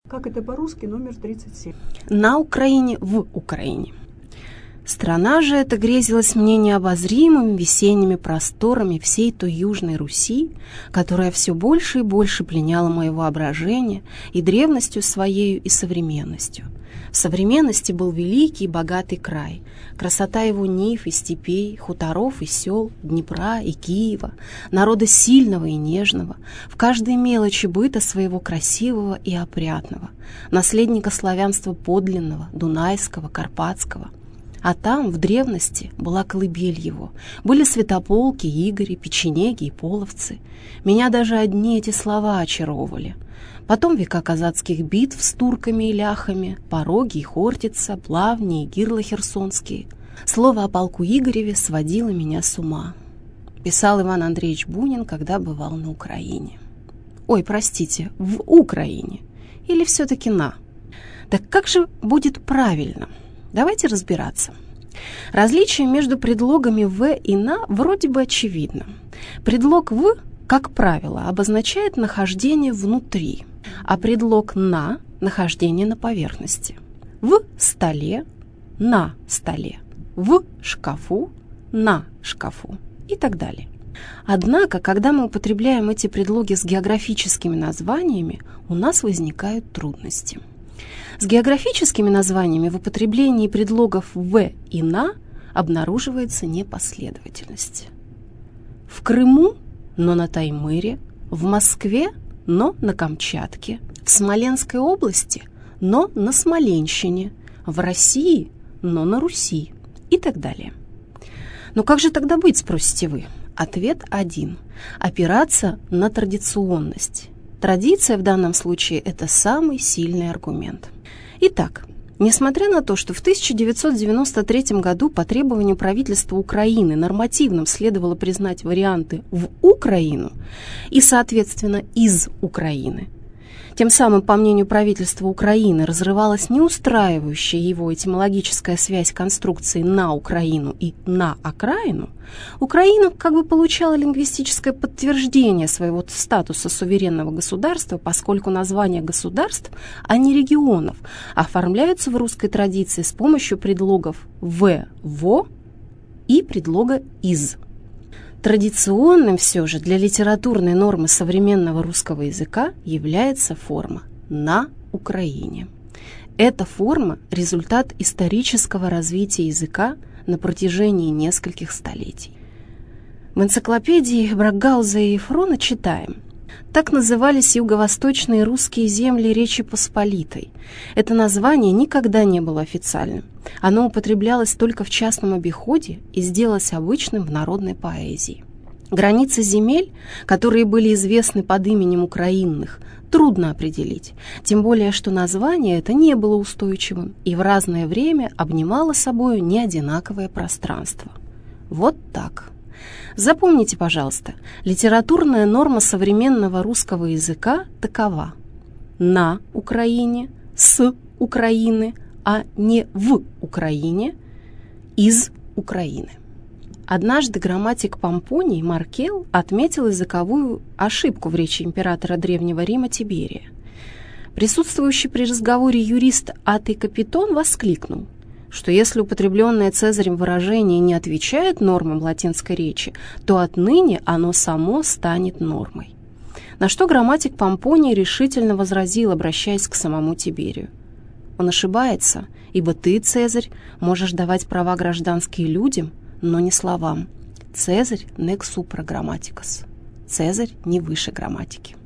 Как это по-русски, номер 37. На Украине, в Украине. Страна же эта грезилась мне необозримыми весенними просторами всей той Южной Руси, которая все больше и больше пленяла мое воображение и древностью своею, и современностью. В современности был великий и богатый край, красота его нив и степей, хуторов и сел, Днепра и Киева, народа сильного и нежного, в каждой мелочи быта своего красивого и опрятного, наследника славянства подлинного, дунайского, карпатского. А там, в древности, была колыбель его, были святополки, игори, печенеги и половцы. Меня даже одни эти слова очаровывали. Потом века казацких битв с турками и ляхами, пороги и хортица, плавни и гирла херсонские. Слово о полку Игореве сводило меня с ума. Писал Иван Андреевич Бунин, когда бывал на Украине. Ой, простите, в Украине. Или все-таки на? Так как же будет правильно? Давайте разбираться. Различие между предлогами «в» и «на» вроде бы очевидно. Предлог «в», как правило, обозначает нахождение внутри, а предлог «на» – нахождение на поверхности. В столе, на столе, в шкафу, на шкафу и так далее. Однако, когда мы употребляем эти предлоги с географическими названиями, у нас возникают трудности. С географическими названиями в употреблении предлогов «в» и «на» обнаруживается непоследовательность. В Крыму, но на Таймыре, в Москве, но на Камчатке, в Смоленской области, но на Смоленщине, в России, но на Руси и так далее. Но как же тогда быть, спросите вы? Ответ один – опираться на традиционность. Традиция в данном случае – это самый сильный аргумент. Итак, несмотря на то, что в 1993 году по требованию правительства Украины нормативным следовало признать варианты «в Украину» и, соответственно, «из Украины», тем самым, по мнению правительства Украины, разрывалась неустраивающая его этимологическая связь конструкции «на Украину» и «на окраину», Украина как бы получала лингвистическое подтверждение своего статуса суверенного государства, поскольку названия государств, а не регионов, оформляются в русской традиции с помощью предлогов «в», «во» и предлога «из». Традиционным все же для литературной нормы современного русского языка является форма «на Украине». Эта форма – результат исторического развития языка на протяжении нескольких столетий. В энциклопедии Брагауза и Ефрона читаем: так назывались юго-восточные русские земли Речи Посполитой. Это название никогда не было официальным. Оно употреблялось только в частном обиходе и сделалось обычным в народной поэзии. Границы земель, которые были известны под именем Украинных, трудно определить, тем более что название это не было устойчивым и в разное время обнимало собою неодинаковое пространство. Вот так. Запомните, пожалуйста, литературная норма современного русского языка такова: на Украине, с Украины, а не в Украине, из Украины. Однажды грамматик Помпоний Маркел отметил языковую ошибку в речи императора Древнего Рима Тиберия. Присутствующий при разговоре юрист Атый Капитон воскликнул, что если употребленное Цезарем выражение не отвечает нормам латинской речи, то отныне оно само станет нормой. На что грамматик Помпоний решительно возразил, обращаясь к самому Тиберию: он ошибается, ибо ты, Цезарь, можешь давать права гражданские людям, но не словам. Цезарь nec supra grammaticus. Цезарь не выше грамматики.